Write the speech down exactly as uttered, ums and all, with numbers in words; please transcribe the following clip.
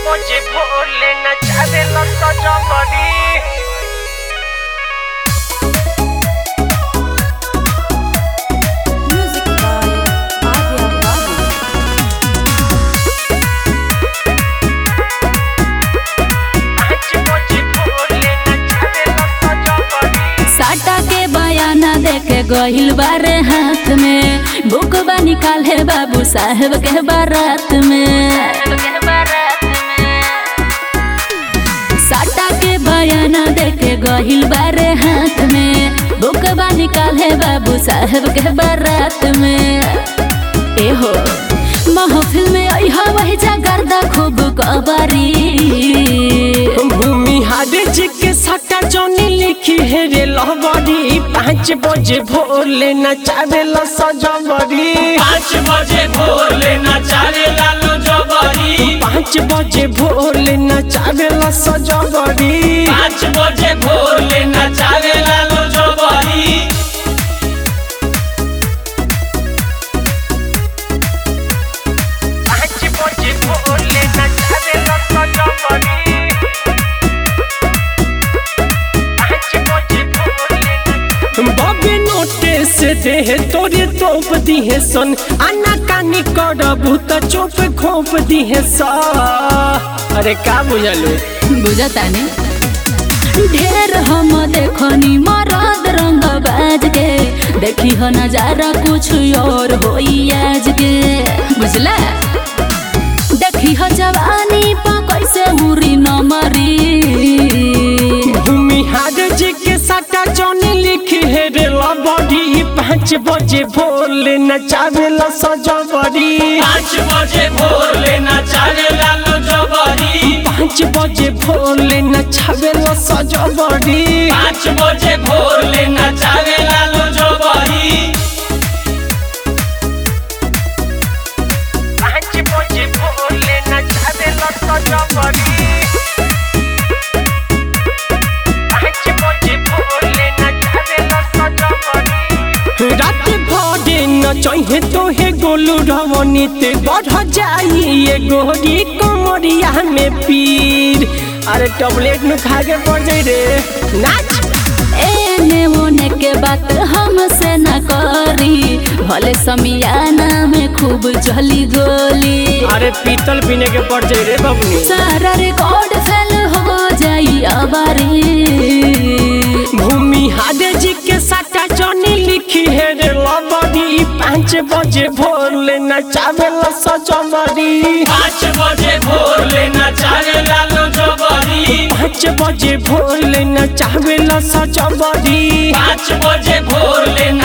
बजे भोले नचावे ला सजमरी देखे गहिल बारे हाथ में बुकबा निकाले बाबू साहेब के बारात में साटा के बयाना देखे गहिल बारे हाथ में बुकबा निकाले बाबू साहेब के बारात में ए हो महफिल में अइहा वही जागरदा खूब कबारी भूमि हारे जी के साटा जोनी लिखी है रे लहबरी पाँच बजे भोले नचावे ला सजमरी पाँच बजे भोले नचावे ला सजमरी पाँच बजे भोले नचावे ला सजमरी पाँच बजे भोले नचावे ला सजमरी पाँच बजे भोले नचावे ला सजमरी बबे नोटे से दे तोरे तोप दी है सन अन्ना कानी करबू त चोप खोप दी है सा अरे का बुझलू बुझतानी ढेर हम देखनी मरद रंग बाज के देखी हो नजारा कुछ और होई आज के बुझला देखी हो जवानी पा कैसे उरी न मरी भूमि हार जी के साटा जोनी लिखी है रे लबड़ी पाँच बजे भोले नचावे ला सजमरी पाँच बजे भोले नचावे ला सजमरी पाँच बजे भोले नचावे ला सजमरी पाँच बजे भोले नचावे ला सजमरी पाँच बजे भोले नचावे ला सजमरी रात भरे न चाहिए तो है गोलू रवनी ते बढ़ जाई ये गोरी कमरिया में पीर अरे टैबलेट न खा के पड़ जाई रे नाच एने ओने के बात हमसे न करी भले समियाना में खूब जली गोली अरे पीतल पीने के पड़ जाई रे बबनी सारा रिकॉर्ड फेल हो जाई अबारी भूमि हारे जी के साटा जोनी लिखी है रे लबड़ी पाँच बजे भोले नचावे ला सजमरी पाँच बजे भोले नचावे ला सजमरी पाँच बजे भोले नचावे ला सजमरी पाँच बजे भोले